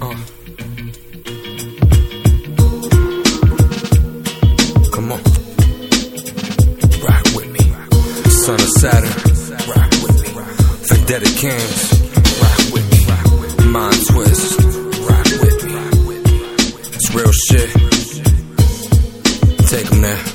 Come on, rock with me. Son of Saturn, rock with me. Vendetta Kings, rock with me. Mind Twist, rock with me. It's real shit. Take 'em there.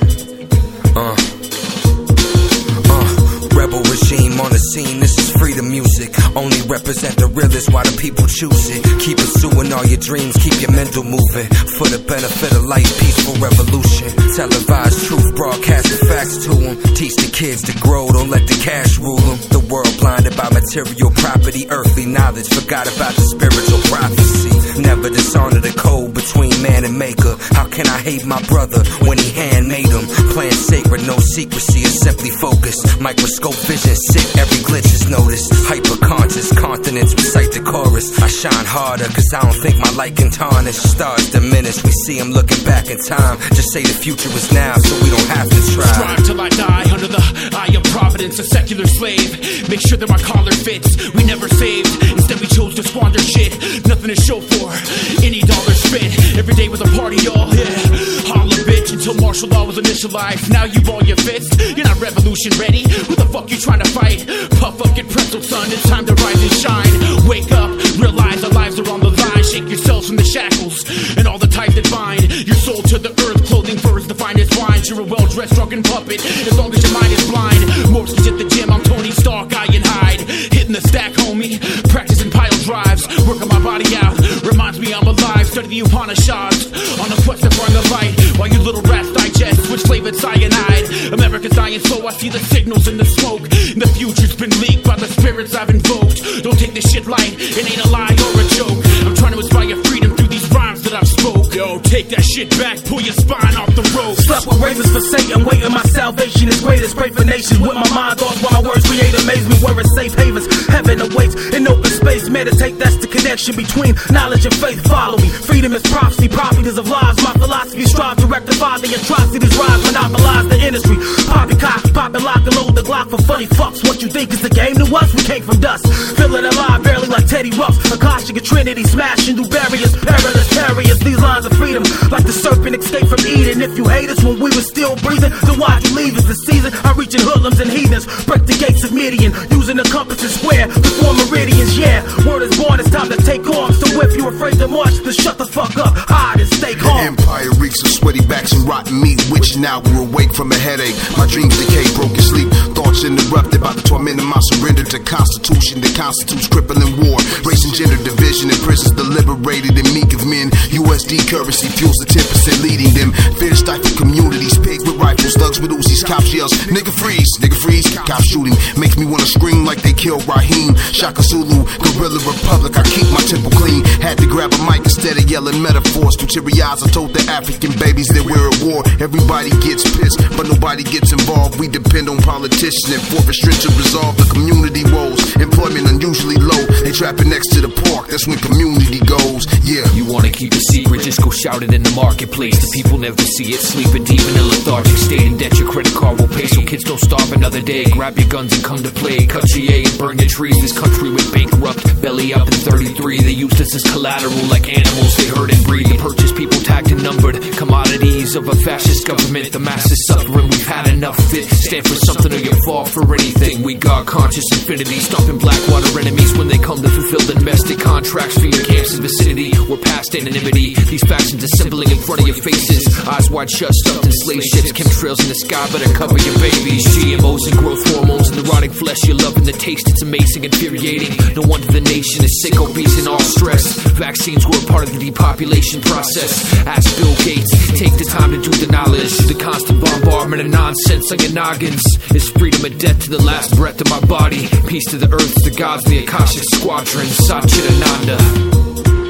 Rebel regime on the scene, this is freedom music. Only represent the realest while the people choose it. Keep pursuing all your dreams, keep your mental moving. For the benefit of life, peaceful revolution. Televised truth, broadcast the facts to them. Teach the kids to grow, don't let the cash rule them. The world blinded by material property, earthly knowledge. Forgot about the spiritual prophecy. Never dishonor the code between man and maker. How can I hate my brother when he handmade him? Playing sacred, no secrecy, it's simply focus. Microscope vision, sick, every glitch is noticed. Hyper-conscious continents recite the chorus. I shine harder cause I don't think my light can tarnish. Stars diminish, we see them looking back in time. Just say the future is now so we don't have to try. Strive till I die under the eye of providence, a secular slave. Make sure that my collar fits, we never saved. Instead we chose to squander shit. Nothing to show for, any dollar spent. Every day was a party, y'all, yeah. Holla bitch, until martial law was initialized. Now you ball your fists, you're not revolution ready. Who the fuck you trying to fight? Puff up, get pretzel, son, it's time to rise and shine. Wake up, realize our lives are on the line. Shake yourselves from the shackles and all the ties that bind your soul to the earth. Clothing furs the finest wine. You're a well-dressed drunken puppet as long as your mind is blind. Morpheus at the gym, I'm Tony Stark, I and Hyde. Hitting the stack, homie, practicing pile drives. Working my body out, reminds me I'm alive. Study the Upanishads on a quest to find the light. While you little rats digest switch flavored cyanide. America's dying slow, I see the signals in the smoke. The future's been leaked by the spirits I've invoked. Don't take this shit light, it ain't a lie or a joke. I'm trying to inspire freedom through these rhymes that I've spoke. Yo, take that shit back, pull your spine off the rope. Slept with ravens for Satan, waiting my salvation is greatest. Pray for nations with my mind thoughts while my words create amaze me. Where it's safe havens, heaven awaits in open space. Meditate, that's the connection between knowledge and faith. Follow me, freedom is prophecy, properties of lies. My philosophy strive to rectify the atrocities. Rise, monopolize the industry. Poppycock, pop and lock and load the Glock for funny fucks. What you think is the game to us? We came from dust, feeling alive barely like Teddy Ruffs. Akashic and Trinity smashing through barriers, perilous carriers. These lines of freedom, like the serpent escaped from Eden. If you hate us when we were still breathing, then why'd you leave us? The season I'm reaching hoodlums and heathens, break the gates of Midian, using the compass and square to form meridians. Yeah, word is born, it's time to take off. So if you're afraid to march, then shut the fuck up, hide and stay calm. The empire reeks of sweaty backs and rotten meat, which now we're awake from a headache. My dreams decay, broken sleep, thoughts interrupted by the torment of my surrender to Constitution that constitutes crippling war. Race and gender division in prisons, the liberated and meek of men. USD currency fuels the 10% leading them. Fear stifled communities, pigs with rifles, thugs with Uzis, cop yells, nigga freeze, cop shooting. Makes me wanna scream like they killed Raheem. Shaka Zulu, Guerrilla Republic, I keep my temple clean. Had to grab a mic instead of yelling metaphors. Through teary eyes I told the African babies that we're at war. Everybody gets pissed, but nobody gets involved. We depend on politicians and forfeit strength to resolve the community woes. Employment unusually low, they trapping next to the park, that's when community goes, yeah. You wanna keep a secret, just go shout it in the marketplace. The people never see it, sleeping deep in a lethargic state. In debt, your credit card will pay so kids don't starve another day. Grab your guns and come to play, cut your A and burn your trees. This country went bankrupt, belly up in 33. They used us as collateral like animals, they herd and breed. To purchase people tagged and numbered, commodities of a fascist government. The masses suffering, we've had enough of it. Stand for something or you fall for anything. We God conscious infinity, stomping Blackwater enemies when they come to fulfill the domestic contracts for your camps and vicinity. We're past anonymity, these factions assembling in front of your faces. Eyes wide shut, stuffed in slave ships. Chemtrails in the sky, better cover your babies. GMOs and growth hormones and the rotting flesh. You're loving the taste, it's amazing, infuriating. No wonder the nation is sick, obese and all stressed. Vaccines were a part of the depopulation process. Ask Bill Gates, take the time to do the knowledge. The constant bombardment of nonsense on your noggins. Is freedom a debt to the last breath of my body? Peace to the earth, the gods, the Akashic Squadron, Satchitananda.